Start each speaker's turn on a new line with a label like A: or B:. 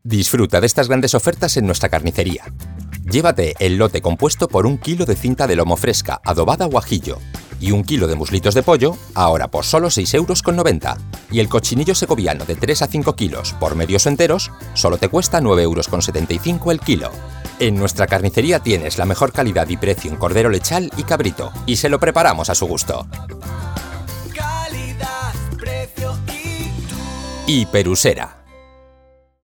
A: Disfruta de estas grandes ofertas en nuestra carnicería. Llévate el lote compuesto por 1 kilo de cinta de lomo fresca, adobada o ajillo, y 1 kilo de muslitos de pollo, ahora por solo 6,90 €. Y el cochinillo segoviano de 3 a 5 kilos, por medios o enteros, solo te cuesta 9,75 € el kilo. En nuestra carnicería tienes la mejor calidad y precio en cordero lechal y cabrito, y se lo preparamos a su gusto.
B: Calidad, precio y tú.
A: Hiperusera.